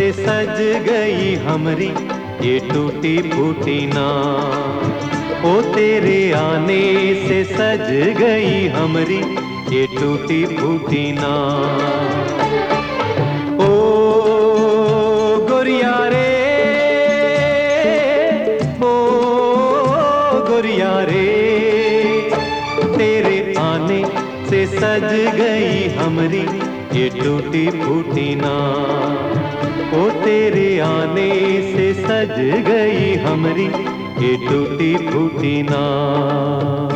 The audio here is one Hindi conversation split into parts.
से सज गई हमरी ये टूटी फूटी नाव। ओ तेरे आने से सज गई हमरी ये टूटी फूटी नाव। ओ गोरिया रे, ओ गोरिया रे, तेरे आने से सज गई हमरी ये टूटी फूटी नाव। ओ तेरे आने से सज गई हमरी ये टूटी फूटी नाव।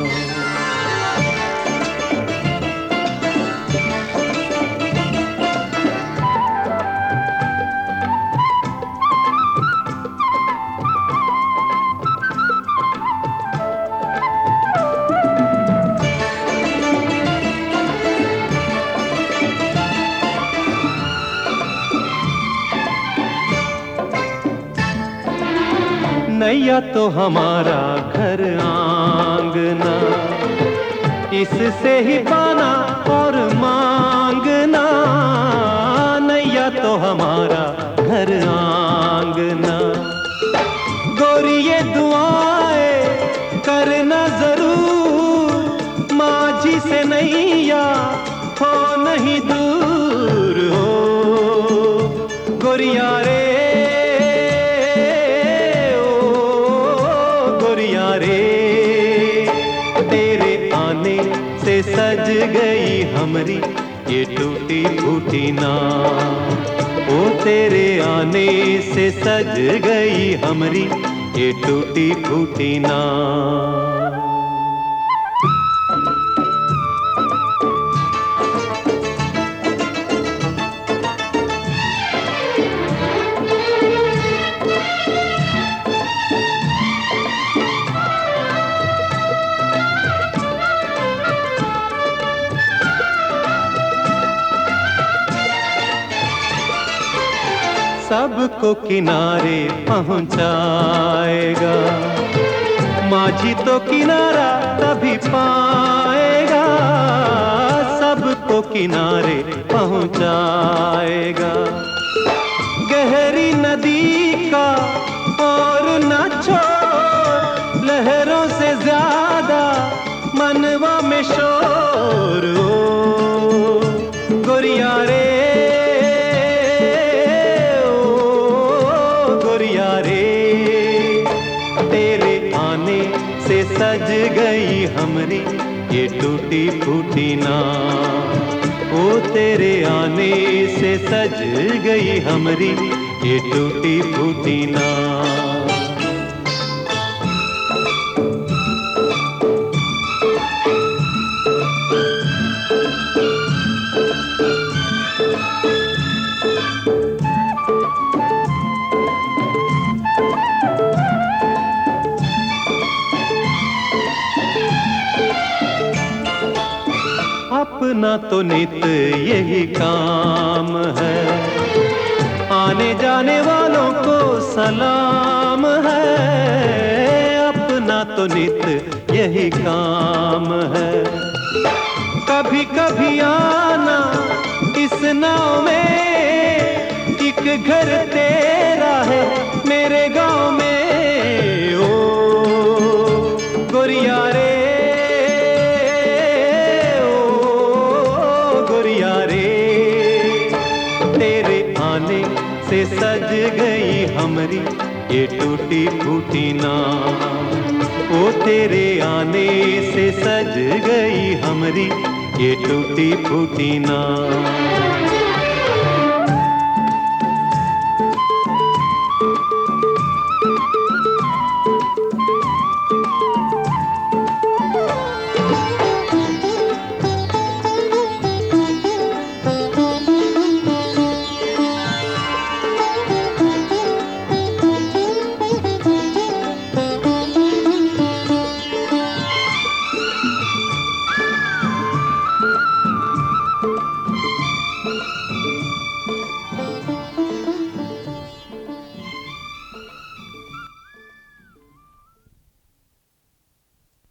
नैया तो हमारा घर आंगना, इससे ही पाना और मांगना। नैया तो हमारा घर आंगना, गोरी ये दुआएं करना जरूर, माझी से नैया हो नहीं दूर। हो गोरिया रे, तेरे आने से सज गई हमरी ये टूटी फूटी नाव। ओ तेरे आने से सज गई हमरी ये टूटी फूटी नाव। सबको किनारे पहुंचाएगा, माझी तो किनारा तभी पाएगा। सबको किनारे पहुंचाएगा, गहरी नदी का और न छोड़, लहरों से ज्यादा मनवा में शोर। ओ गोरिया रे, सज गई हमरी ये टूटी फूटी नाव। ओ तेरे आने से सज गई हमरी ये टूटी फूटी नाव। अपना तो नित यही काम है, आने जाने वालों को सलाम है। अपना तो नित यही काम है, कभी कभी आना इस नाव में, एक घर तेरा है मेरे गांव में। ओ गोरिया रे, से सज गई हमरी ये टूटी फूटी नाव। ओ तेरे आने से सज गई हमरी ये टूटी फूटी नाव।